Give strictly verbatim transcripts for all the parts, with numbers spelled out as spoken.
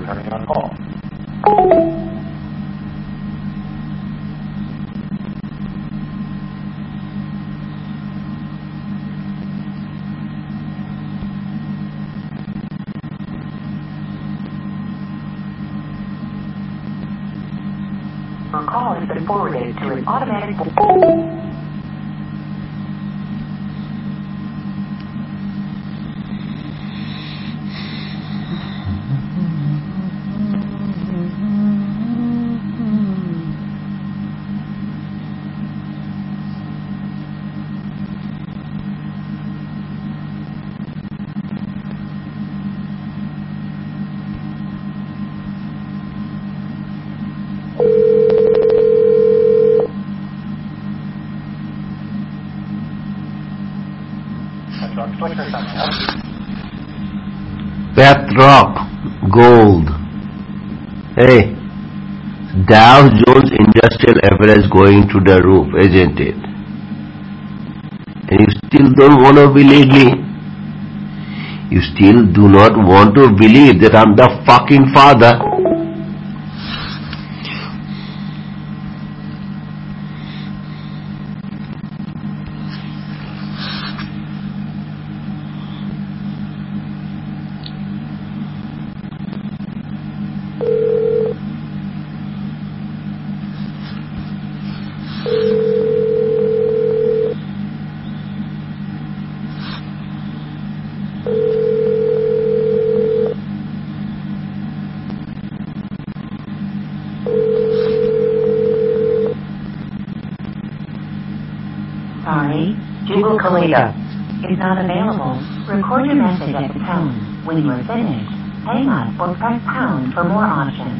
returning your call. Your call has been forwarded to an automatic... Petrock Gold. Hey, Dow Jones Industrial Average going to the roof, isn't it? And you still don't want to believe me? You still do not want to believe that I'm the fucking father? Sorry, Jugal Kalita is not available. Record your message at the tone. When you are finished, hang up or press pound for more options.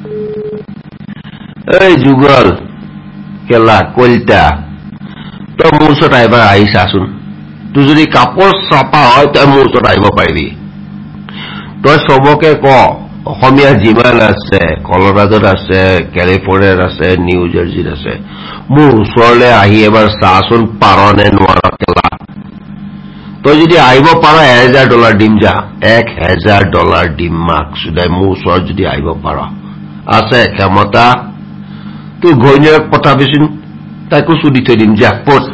Hey Jugal, Kela, Kolita. To মোৰ ওচৰত আহিবা আহিছাচোন তুই যদি কাপোৰ চাপা হয় তই মোৰ ওচৰত আহিব পাৰিবি তই সবকে ক অসমীয়া যিমান আছে কলৰাডোত আছে কেলিফৰ্নিয়াত আছে নিউ জাৰ্সিত আছে মোৰ ওচৰলৈ আহি এবাৰ চাচোন পাৰনে নোৱাৰ কেলা তই যদি আহিব পাৰ এক হাজাৰ ডলাৰ দিম যা এক হাজাৰ ডলাৰ দিম মাক সুদাই মোৰ ওচৰত যদি আহিব পাৰ আছে ক্ষমতা তুই ঘৈণীয়েক পঠাবিচোন তাইকো সুধি থৈ দিম যা পট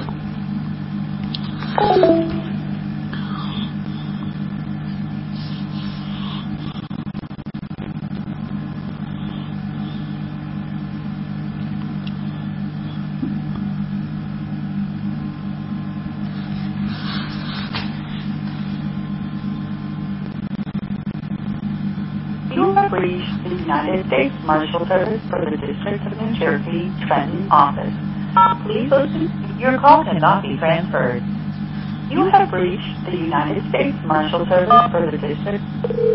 You have reached the United States Marshal Service for the District of New Jersey, Trenton office. Please listen. Your call cannot be transferred. You have reached the United States Marshal Service for the District.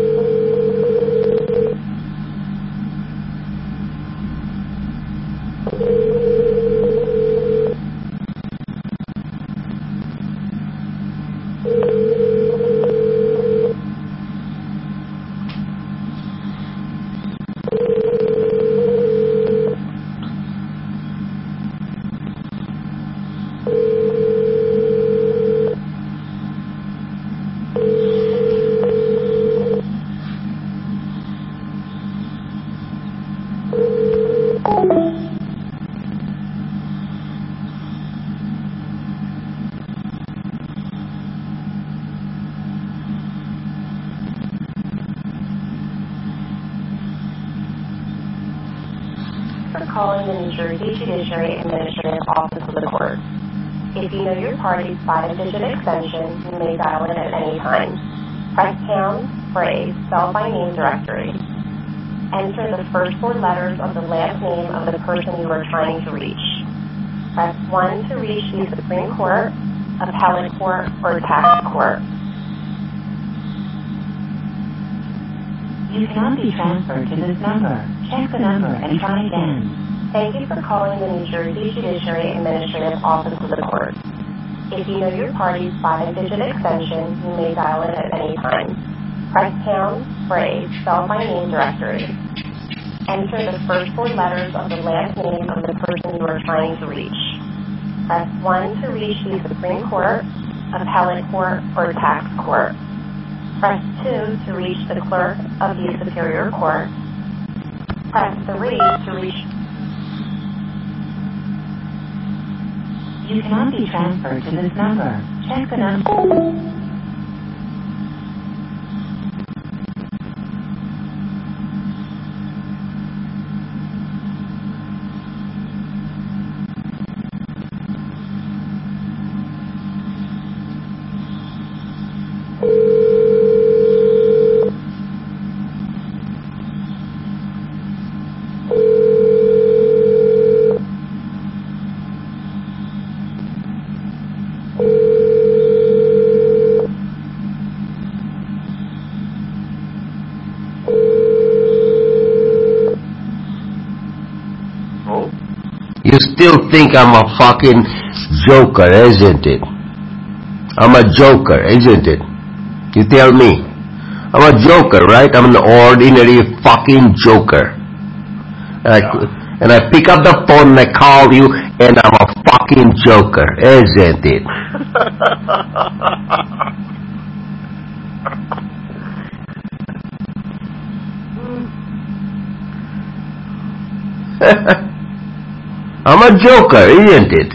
Calling the New Jersey Judiciary Administrative Office of the Court. If you know your party's five-digit extension, you may dial it at any time. Press pound, phrase, spell by name directory. Enter the first four letters of the last name of the person you are trying to reach. Press one to reach the Supreme Court, Appellate Court, or Tax Court. You cannot be transferred to this number. Check the number and try again. Thank you for calling the New Jersey Judiciary Administrative Office of the Court. If you know your party's five-digit extension, you may dial it at any time. Press pound, phrase, spell by name directory. Enter the first four letters of the last name of the person you are trying to reach. Press one to reach the Supreme Court, Appellate Court, or Tax Court. Press two to reach the clerk of the Superior Court. Press three to reach... You cannot be transferred to this number. Check the number. You still think I'm a fucking joker, isn't it? I'm a joker, isn't it? You tell me. I'm a joker, right? I'm an ordinary fucking joker. And I, and I pick up the phone and I call you and I'm a fucking joker, isn't it? I'm a joker, isn't it?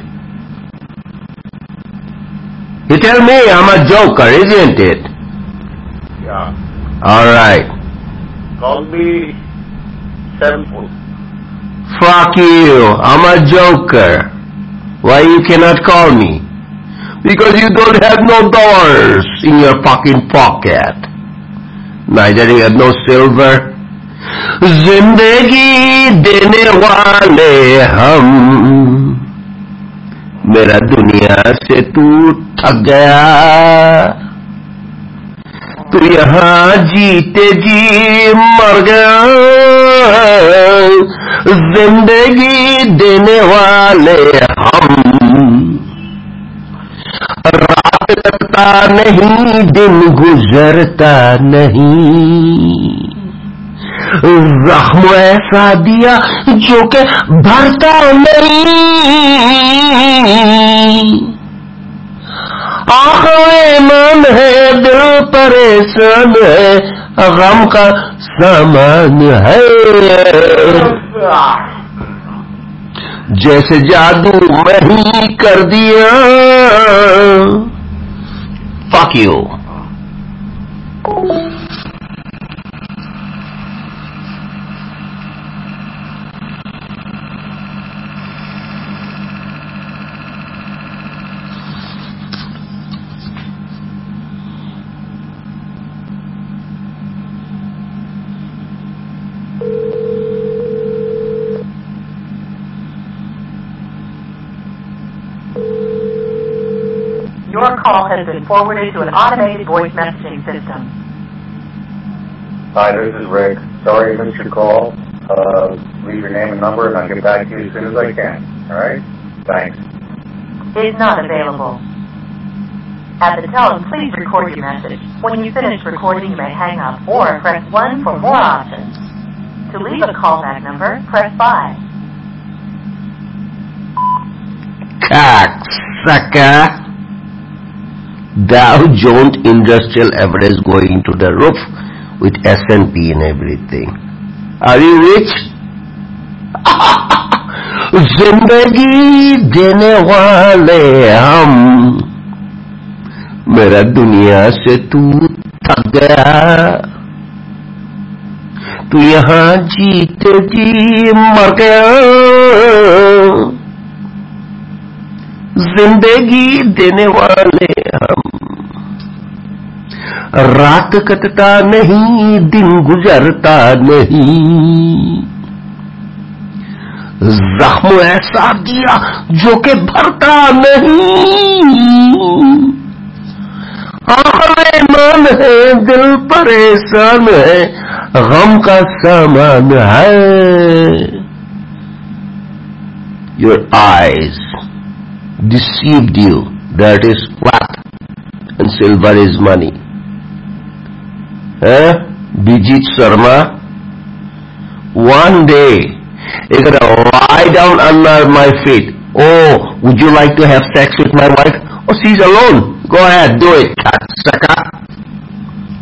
You tell me I'm a joker, isn't it? Yeah. Alright. Call me Sample. Fuck you. I'm a joker. Why you cannot call me? Because you don't have no dollars in your fucking pocket. Neither you have no silver. जिंदगी देने वाले हम, मेरा दुनिया से तू थक गया, तू यहाँ जीते जी मर गया, जिंदगी देने वाले हम, रात कटता नहीं दिन गुजरता नहीं, जख्म ऐसा दिया जो के भरता नहीं, आंखें मन है दिल परेशान है, गम का सामान है, जैसे जादू मैं ही कर दिया. Fuck you. Your call has been forwarded to an automated voice messaging system. Hi, this is Rick. Sorry I missed your call. Uh, leave your name and number and I'll get back to you as soon as I can. Alright? Thanks. Is not available. At the tone, please record your message. When you finish recording, you may hang up or press one for more options. To leave a callback number, press five. Cocksucker. Dow Jones Industrial Average going to the roof with S and P and everything. Are you rich? जिंदगी देने वाले हम, मेरा दुनिया से तू थक गया, तू यहाँ जीते जी मर गया, जिंदगी देने वाले हम, रात कटता नहीं दिन गुजरता नहीं, जख्म ऐसा दिया जो के भरता नहीं, आखिर मन है दिल परेशान है, गम का सामान है. Your eyes deceived you that is flat and silver is money. Eh? Bijit Sharma, one day you're gonna lie down under my feet. Oh, would you like to have sex with my wife? Oh, she's alone. Go ahead, do it, cocksucker.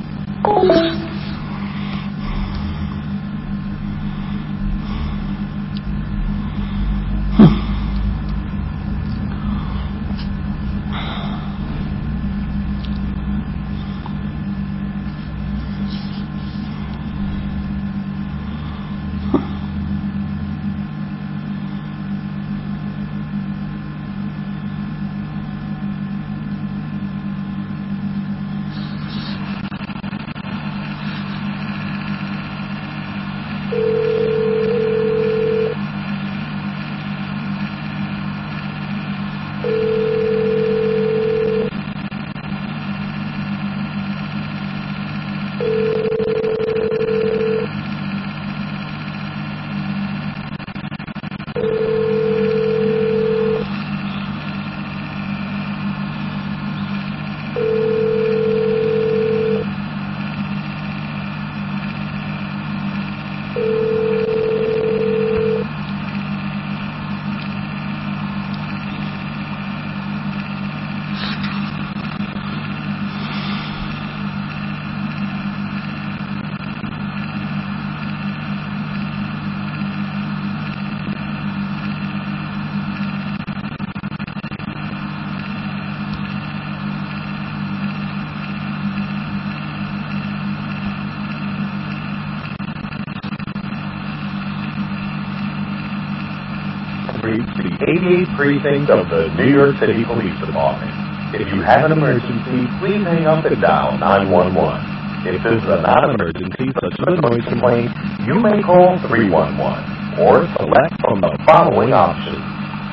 The eighty-eighth Precinct of the New York City Police Department. If you have an emergency, please hang up and dial nine one one. If this is a non-emergency, such as a noise complaint, you may call three one one or select from the following options.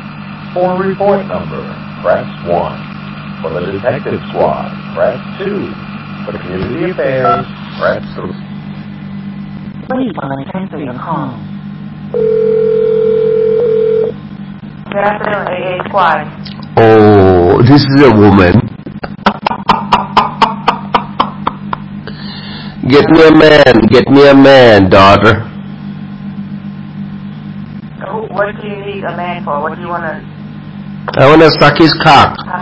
For a report number, press one. For the detective squad, press two. For community affairs, press three. Wait while I transfer your call. Good afternoon, eighty-eight Squad. Oh, this is a woman. Get me a man, get me a man, daughter. Oh, what do you need a man for? What do you want to... I want to suck his cock. Uh,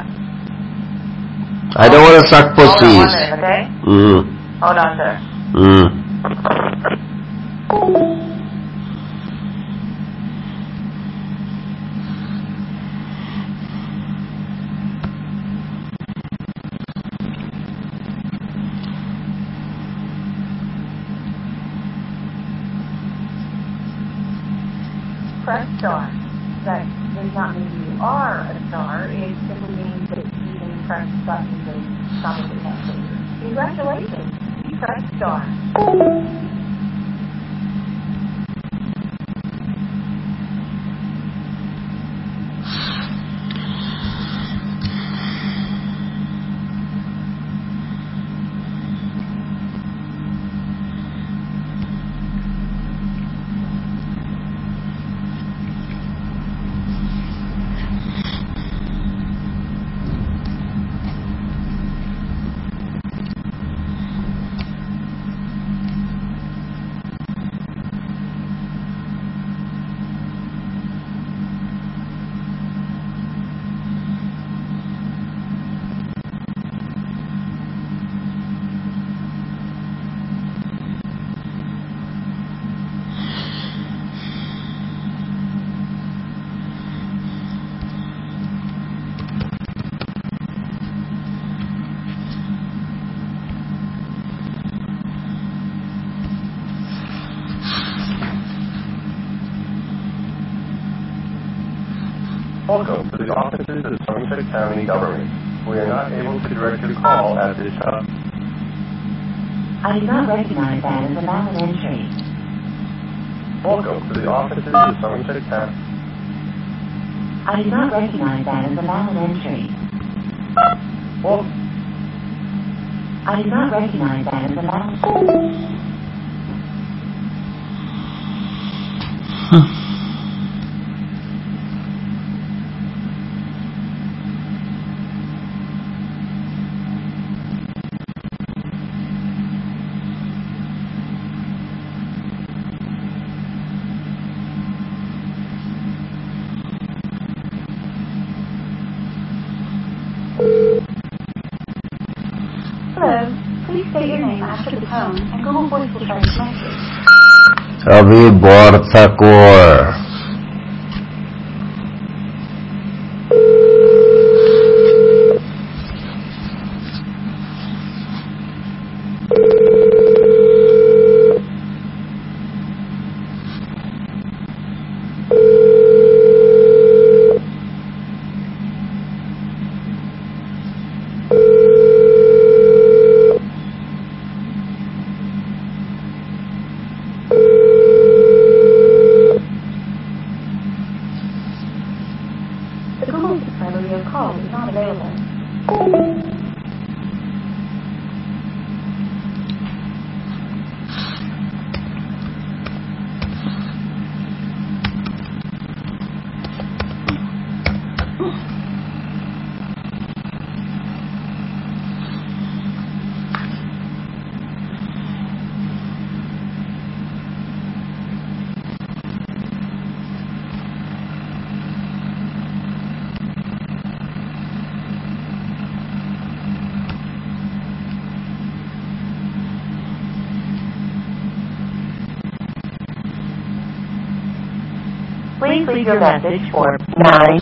I don't want to suck hold on pussies. one minute, okay? Mm. Hold on, sir. Mm. Press star. That does not mean you are a star. It simply means that you can press buttons and probably have fingers. Congratulations. You pressed star. Welcome to the offices of Somerset County Government. We are not able to direct your call at this time. I do not recognize that as a valid entry. Welcome to the offices of Somerset County. I do not recognize that as a valid entry. Well, I do not recognize that as a valid... Hello. Please state your name after the tone, and Google Voice will try to connect you. Ravi Borthakur. The Google subscriber you have called is not available. Please leave your message for nine.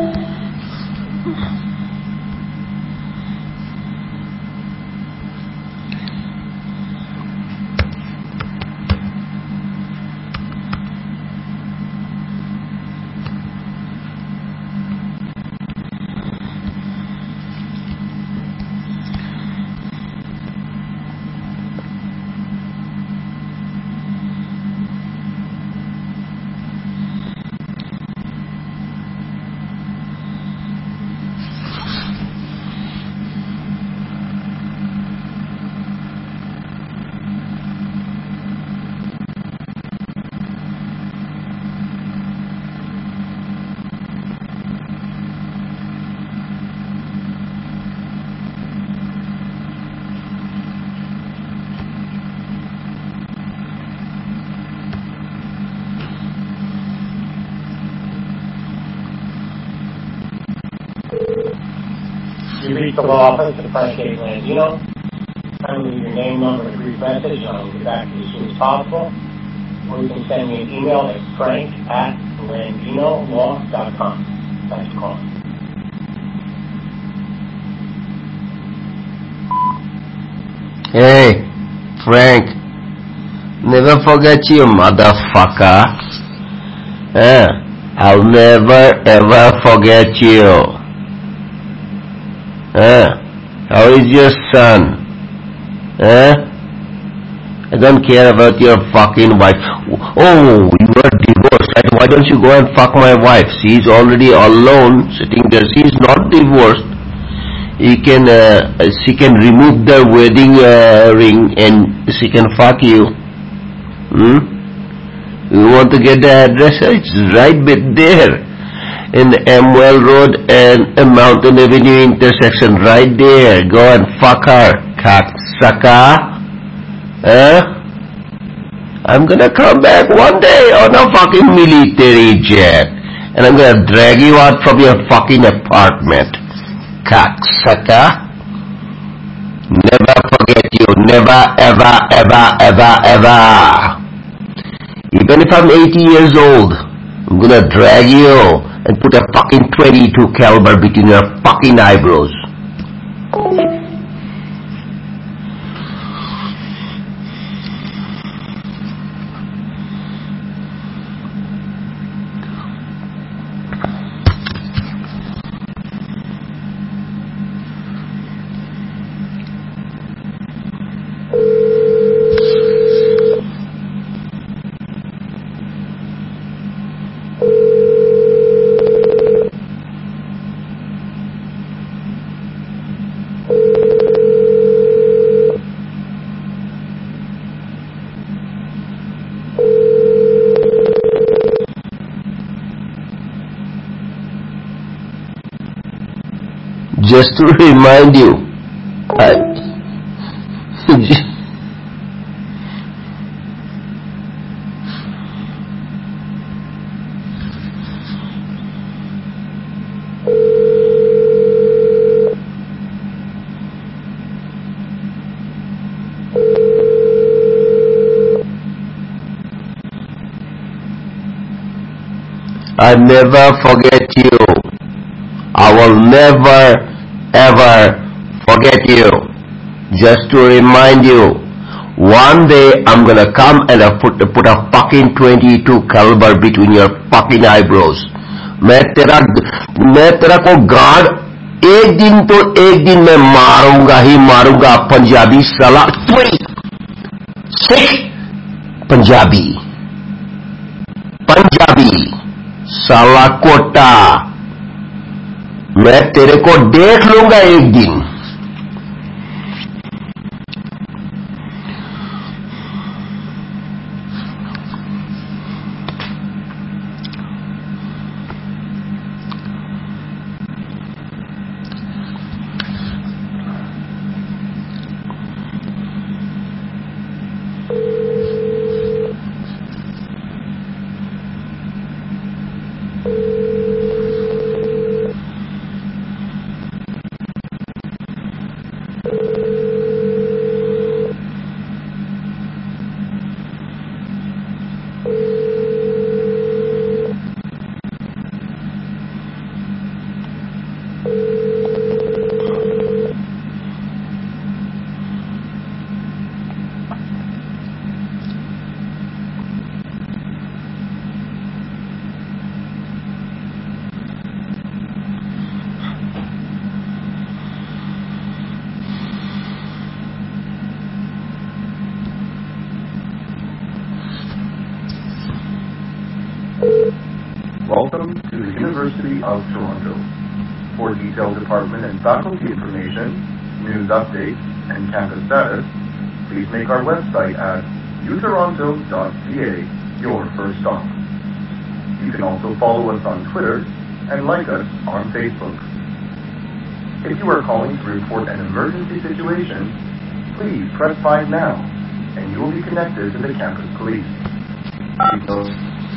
You reach the law office of Frank A. Landino. Kindly leave your name, number, and a brief message, and I'll get back to you as soon as possible. Or you can send me an email at frank at landino law dot com. Thanks for calling. Hey, Frank. Never forget you, motherfucker. Eh, I'll never ever forget you. Eh, how is your son? Eh? I don't care about your fucking wife. Oh, you are divorced, right? Why don't you go and fuck my wife? She's already alone, sitting there. She's not divorced. He can, uh, she can remove the wedding uh, ring and she can fuck you. Hmm? You want to get the address? It's right there in Amwell Road and uh, Mountain Avenue intersection, right there. Go and fuck her, cocksucker. Huh? I'm gonna come back one day on a fucking military jet and I'm gonna drag you out from your fucking apartment, cocksucker. Never forget you, never, ever, ever, ever, ever. Even if I'm eighty years old, I'm gonna drag you and put a fucking twenty-two caliber between your fucking eyebrows. Just to remind you, I I never forget you. I will never ever forget you. Just to remind you, one day I'm gonna come and I put put a fucking twenty-two caliber between your fucking eyebrows. मैं तेरा मैं तेरा को गाड़ एक दिन तो एक दिन मैं मारूंगा ही मारूंगा. पंजाबी साला सिख पंजाबी पंजाबी साला कोटा. मैं तेरे को देख लूंगा एक दिन. Welcome to the University of Toronto. For detailed department and faculty information, news updates, and campus status, please make our website at u toronto dot c a your first stop. You can also follow us on Twitter and like us on Facebook. If you are calling to report an emergency situation, please press five now, and you will be connected to the campus police. Please note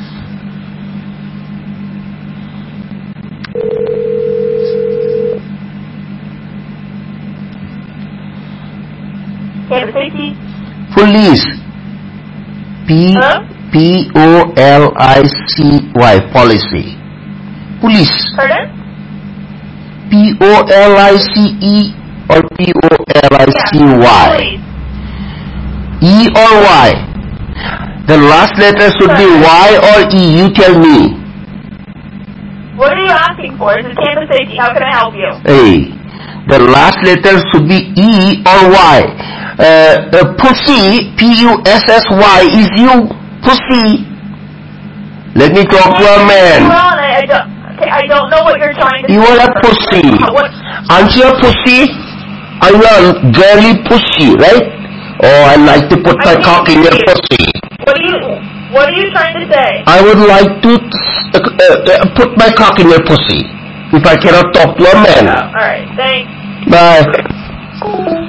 Campus safety? Police. P Hello? P O L I C Y. Policy. Police. Pardon? P O L I C E or P O L I C Y? Yeah, E or Y? The last letter should be Y or E. You tell me. what are you asking for? This is campus safety. How can I help you? Hey, the last letter should be E or Y. Uh, uh, pussy, P U S S Y, is you pussy. Let me talk to a man. Well, I, I, don't, okay, I don't know what you're trying to You say. are a pussy. What? Aren't you a pussy? Are you a girly pussy, right? Oh, I like to put my I cock in your you. pussy. What are you? What are you trying to say? I would like to uh, uh, put my cock in your pussy. If I cannot talk to a man. Oh, all right. Thanks. Bye.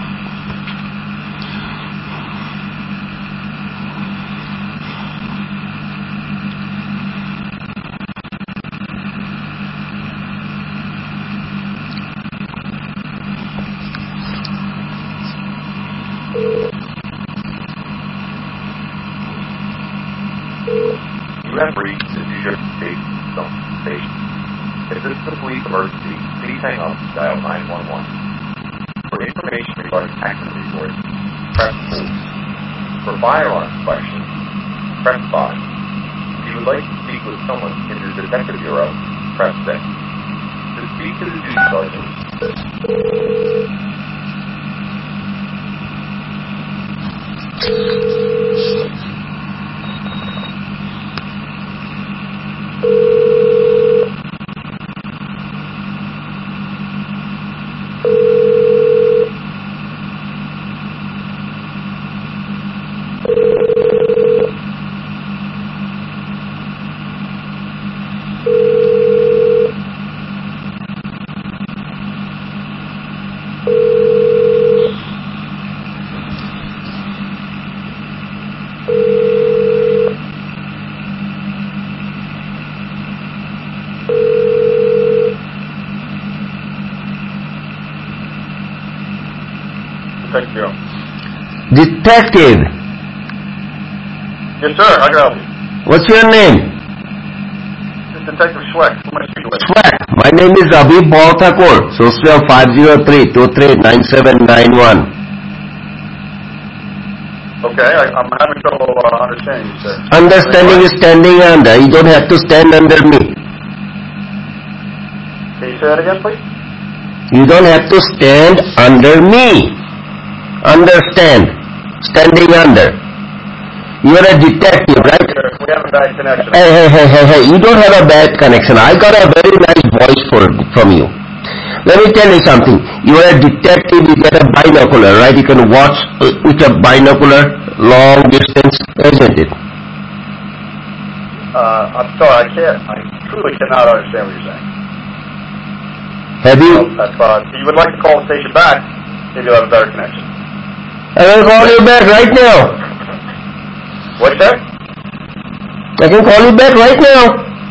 you have reached the New York State Station. If this is a police emergency, please hang up and dial nine one one. For information regarding accident reports, press four. For firearms questions, press five. If you would like to speak with someone in the Detective Bureau, press six. To speak to the duty sergeant, Detective Bureau. Detective, Yes, sir. How can I help you? what's your name? Detective Schweck. Who am I speaking with? Schweck. My name is Abhi Balthakur. Social five zero three two three nine seven nine one. Okay, I, I'm having trouble uh, understanding you, sir. Understanding is standing under. You don't have to stand under me. Can you say that again, please? You don't have to stand under me. Understand. Standing under. You are a detective, right? We have a bad connection. Hey, hey, hey, hey, hey. You don't have a bad connection. I got a very nice voice for, from you. Let me tell you something. You are a detective. You get a binocular, right? You can watch with a binocular long distance, isn't it? Uh, I'm sorry, I can't, I truly cannot understand what you're saying. Have you? So, if, uh, if you would like to call the station back, maybe you'll have a better connection. I will call you back right now. What's that? I can call you back right now.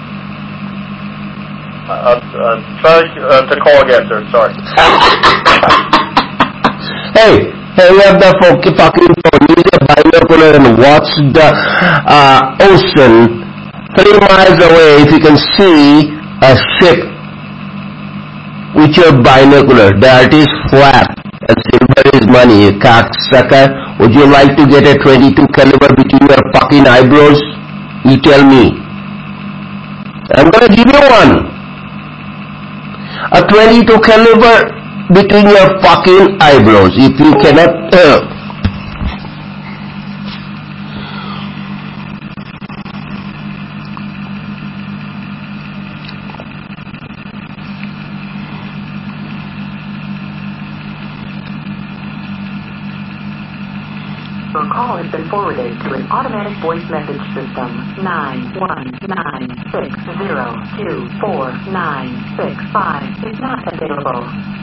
Uh, uh, try uh, to call again, sir. Sorry. Hey, hang up the fucking phone. Use a binocular and watch the uh, ocean three miles away. If you can see a ship with your binocular, that is flap. And silver is money, you cocksucker. Would you like to get a twenty-two caliber between your fucking eyebrows? You tell me. I'm gonna give you one. A twenty-two caliber between your fucking eyebrows. If you cannot... Uh, Your call has been forwarded to an automatic voice message system. nine one nine six zero two four nine six five is not available.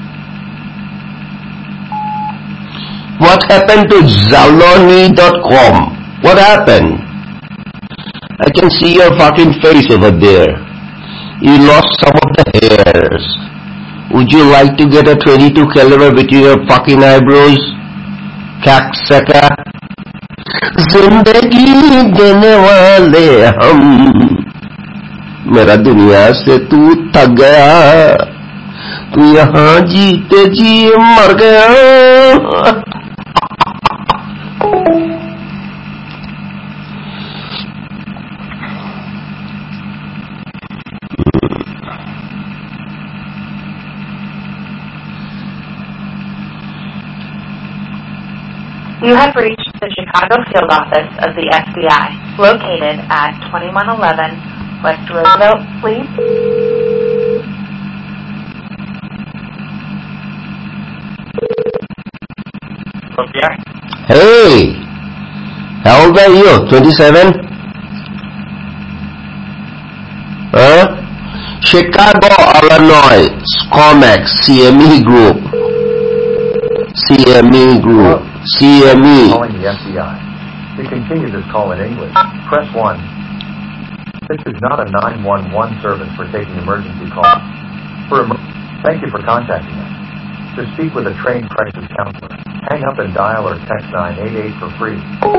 what happened to Zaloni dot com? What happened? I can see your fucking face over there. You lost some of the hairs. Would you like to get a twenty-two caliber between your fucking eyebrows? Cocksucker. जिंदगी देने वाले हम, मेरा दुनिया से तू थक गया, तू यहाँ जीते जी मर गया. You have reached the Chicago Field Office of the F B I, located at twenty-one eleven West Roosevelt, please. F B I. Hey, how old are you? twenty-seven? Huh? Chicago, Illinois, SCOMEX, C M E Group. C M E Group. C M E. Calling the F B I. To continue this call in English, press one. This is not a nine one one service for taking emergency calls. For em- Thank you for contacting us. To speak with a trained crisis counselor, hang up and dial or text nine eight eight for free.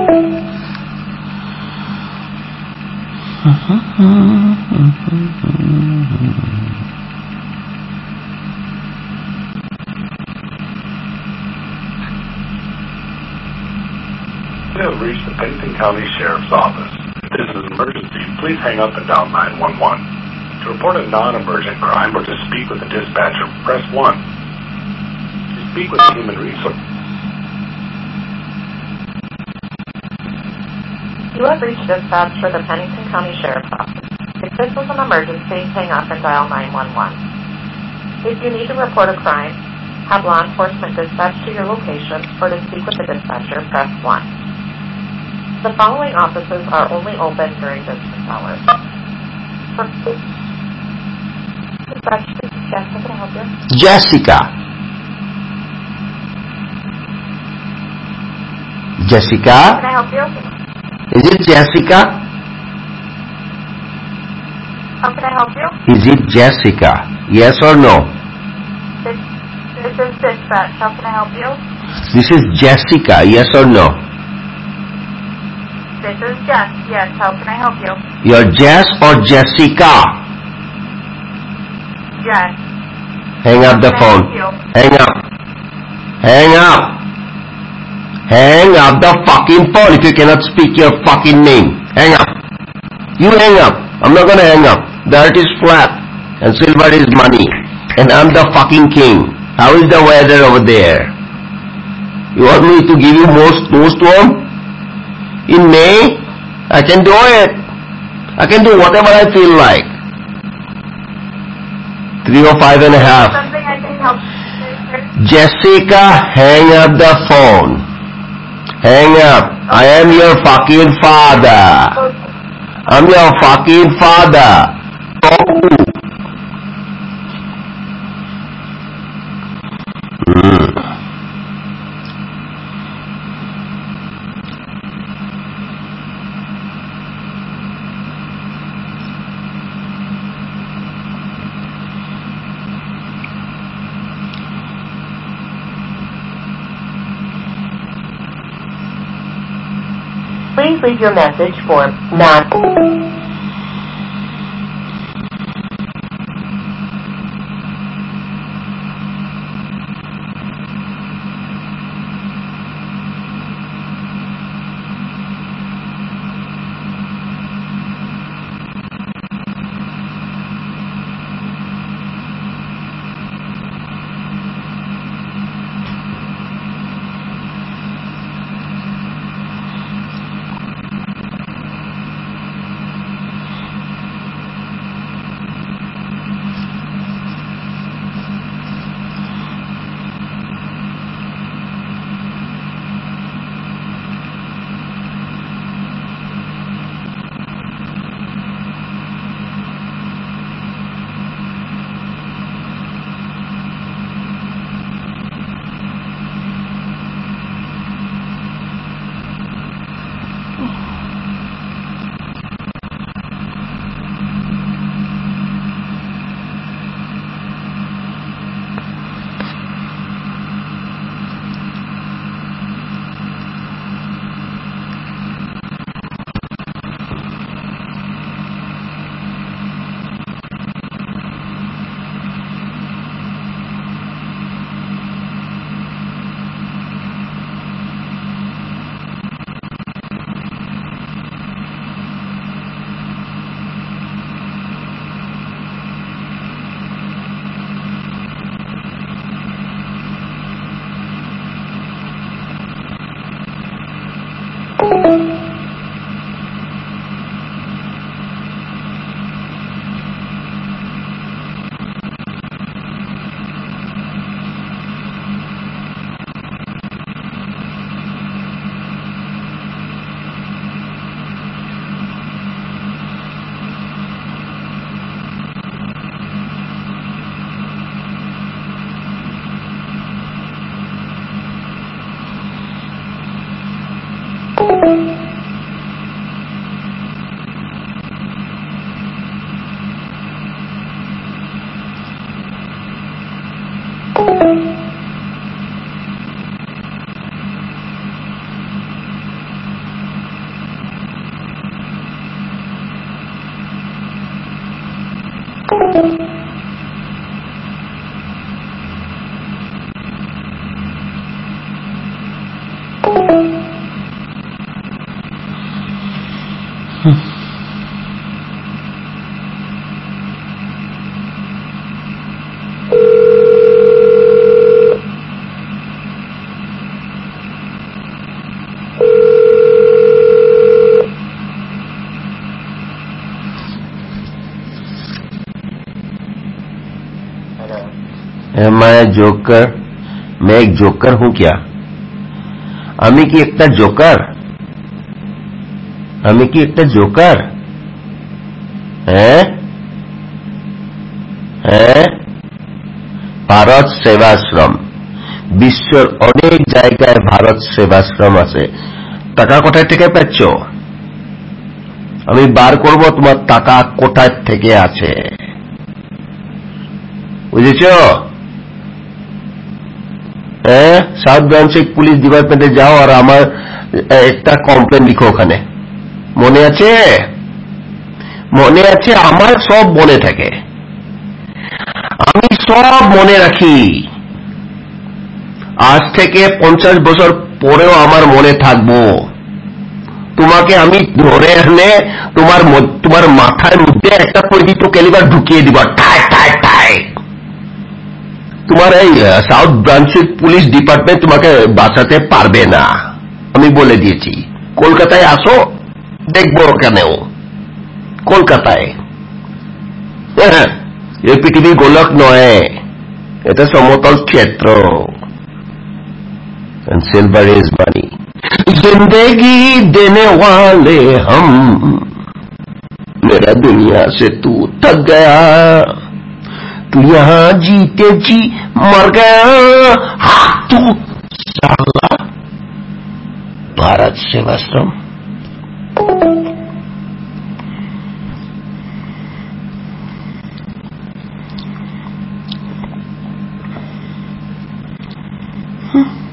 You have reached the Pennington County Sheriff's Office. If this is an emergency, please hang up and dial nine one one. To report a non-emergent crime or to speak with the dispatcher, press one. To speak with the human resource. You have reached dispatch for the Pennington County Sheriff's Office. If this is an emergency, hang up and dial nine one one. If you need to report a crime, have law enforcement dispatched to your location, or to speak with the dispatcher, press one. The following offices are only open during business hours. For dispatch, yes, how can I help you? Jessica. Jessica? Can I help you? Is it Jessica? How can I help you? Is it Jessica? Yes or no? This, this is dispatch. How can I help you? This is Jessica. Yes or no? This is Jess. Yes, how can I help you? You're Jess or Jessica? Yes. Hang up the Thank phone. you. Hang up. Hang up. Hang up the fucking phone if you cannot speak your fucking name. Hang up. You hang up. I'm not gonna hang up. The earth is flat and silver is money. And I'm the fucking king. How is the weather over there? You want me to give you more snowstorm? In May? I can do it. I can do whatever I feel like. Three or five and a half. Something I can help you. Jessica, hang up the phone. Hang up. I am your fucking father. I'm your fucking father. Oh. Mm. Please leave your message for nine. Am I a joker? मैं एक joker हूं क्या? আমি কি একটা Joker? আমি কি একটা জোকার? হ্যাঁ হ্যাঁ ভারত সেবাশ্রম বিশ্বের অনেক জায়গায় ভারত সেবাশ্রম আছে। টাকা কোথায় থেকে পাচ্ছ? আমি বার করব তোমার টাকা কোথায় থেকে আছে, বুঝেছ? হ্যাঁ, সাউথ ব্রাঞ্চের পুলিশ ডিপার্টমেন্টে যাও আর আমার একটা কমপ্লেন লিখো ওখানে। মনে আছে? মনে আছে? আমার সব মনে থাকে। আমি সব মনে রাখি। আজ থেকে পঞ্চাশ বছর পরেও আমার মনে থাকবো। তোমাকে আমি ধরে এনে তোমার তোমার মাথার মধ্যে একটা পরিচিত ক্যালিবার ঢুকিয়ে দিব, ঠায় ঠায় ঠায়। তোমার এই সাউথ ব্রাঞ্চের পুলিশ ডিপার্টমেন্ট তোমাকে বাঁচাতে পারবে না, আমি বলে দিয়েছি। কলকাতায় আসো, দেখবো কেনেও কলকাতায়। হ্যাঁ, এই পৃথিবী গোলক নয়, এটা সমতল ক্ষেত্র। And silver is money. जिंदगी देने वाले हम, मेरा दुनिया से तू थक गया, तू यहाँ जीते जी मर गया। हाँ, तू साला भारत सेवाश्रम। Hmm.